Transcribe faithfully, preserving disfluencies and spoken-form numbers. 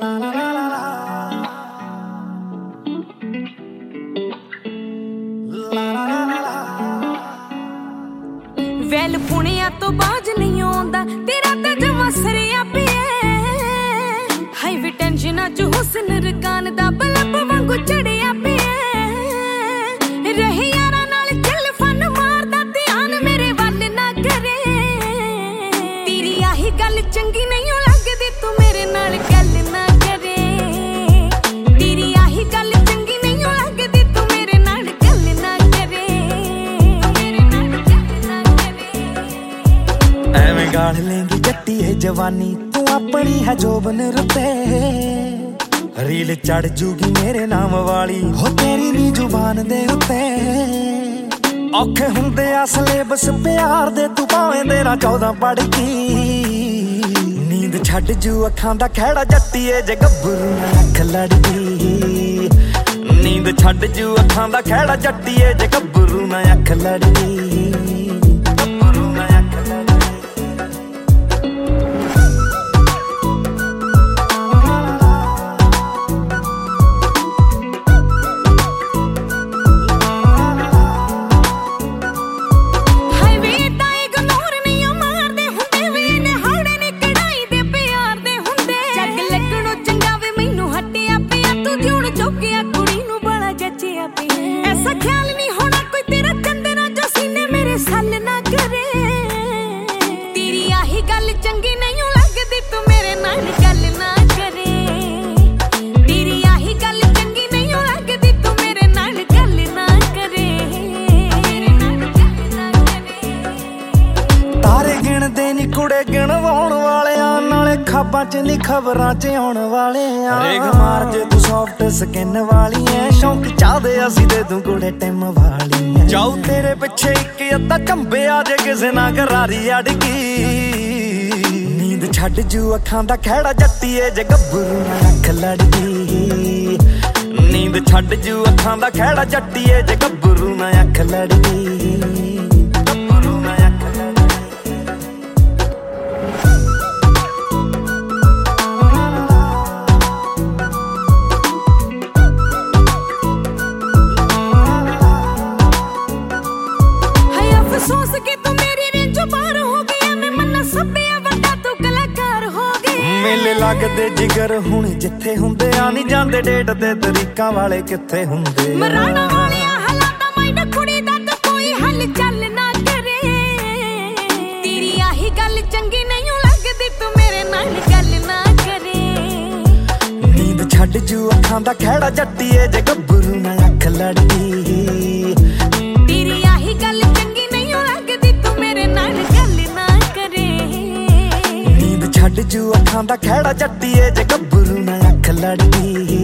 well ਪੁਣਿਆ ਤੋਂ ਬਾਜ ਨਹੀਂ ਆਉਂਦਾ ਤੇਰਾ ਤੇ ਜਮਾ ਸਰਿਆ ਪਿਆ ਹਾਈ ਵੀ ਟੈਨਸ਼ਨਾਂ ਚ ਹੁਸਨ ਰਕਾਨ ਦਾ ਬਲਬ ਵਾਂਗੂ ਚੜਿਆ ਪਿਆ ਰਹੀ ਯਾਰਾਂ ਨਾਲ ਚੱਲ ਫਨ ਮਾਰਦਾ ਧਿਆਨ ਮੇਰੇ ਵੱਲ ਨਾ ਕਰੇ ਤੇਰੀ ਆਹੀ ਗੱਲ ਚੰਗੀ ਨਹੀਂ ਲੱਗਦੀ ਤੂੰ ਮੇਰੇ ਨਾਲ ਗੱਲ ਨਾ ਕਰੇ ਤੇਰੀ ਆਹੀ ਗੱਲ ਚੰਗੀ ਨਹੀਂ ਲੱਗਦੀ ਤੂੰ ਮੇਰੇ ਨਾਲ ਗੱਲ ਨਾ ਕਰੇ ਮੇਰੇ ਨਾਲ ਗੱਲ ਨਾ ਕਰੇ ਐਵੇਂ ਗਾਲ ਲੈਂਗੀ ਜੱਟੀਏ ਜਵਾਨੀ ਤੂੰ ਆਪਣੀ ਹੈ ਜੋਬਨ ਰੁੱਤੇ ਰੀਲ ਚੜ ਜੂਗੀ ਮੇਰੇ ਨਾਮ ਵਾਲੀ ਹੋ ਤੇਰੀ ਨੀ ਜ਼ੁਬਾਨ ਦੇ ਉੱਤੇ ਔਖੇ ਹੁੰਦੇ ਆ ਸਿਲੇਬਸ ਪਿਆਰ ਦੇ ਤੂੰ ਭਾਵੇਂ ਤੇਰਾ ਚੌਦਾਂ ਪੜ੍ਹ ਗਈ ਨੀਂਦ ਛੱਡ ਜੂ ਅੱਖਾਂ ਦਾ ਖਹਿੜਾ ਜੱਟੀਏ ਜੇ ਗੱਭਰੂ ਨਾਲ ਅੱਖ ਲੜਦੀ ਨੀਂਦ ਛੱਡ ਜੂ ਅੱਖਾਂ ਦਾ ਖਹਿੜਾ ਜੱਟੀਏ ਜੇ ਗੱਭਰੂ ਨਾਲ ਅੱਖ ਲੜਦੀ ਗੱਭਰੂ ਨਾਲ ਅੱਖ ਲੜਦੀ ऐसा ख्याल नहीं होना कोई तेरा चंदना जो सीने मेरे सल ना करे तेरी आही गल चंगी नहीं लगदी तू मेरे नाल गल ना करे तेरी आही गल चंगी नहीं लगदी तू मेरे नाल गल ना करे मेरे नाल गल ना करे तारे गिणदे नी कुड़े गिणवाउण वालियां नाले खाबां च नी खबरां च आउण वालियां रेग मार जे तू सॉफ्ट स्किन वाली ऐ शौक चाहदे असीं दे दूं कुड़े टिम वाली ऐ जाऊ तेरे पिछे इक अद्धा कंबिया जे किसे ना गरारी अड़ गई नींद छड्ड जू अखां दा खैड़ा जट्टीए जे गब्बरू नाल अख लड़दी नींद छड्ड जू अखां दा खैड़ा जट्टीए जे गब्बरू नाल अख लड़दी गब्बरू नाल अख लड़दी सोच के तू मेरी रेंजों पार हो गया मैं मन्ना सभ्या वड्डा तू कलाकार हो गया मेले लगदे जिगर हुण जिथे हुंदे आ नहीं जांदे डेट ते तरीकां वाले किथे हुंदे मराना वालियां हालातां माइंड कुड़ी दा तो कोई हल चल ना करे तेरी आही गल चंगी नहीं लगदी तू मेरे नाल गल ना करे नींद छड्ड जू अखां दा खैड़ा जट्टीए जे गब्बरू नाल अख लड़दी तेरी आही गल चंगी नहीं लगदी तू मेरे नाल गल ना करे नींद छड्ड जू अखां दा खैड़ा जट्टीए जे गब्बरू नाल अख लड़दी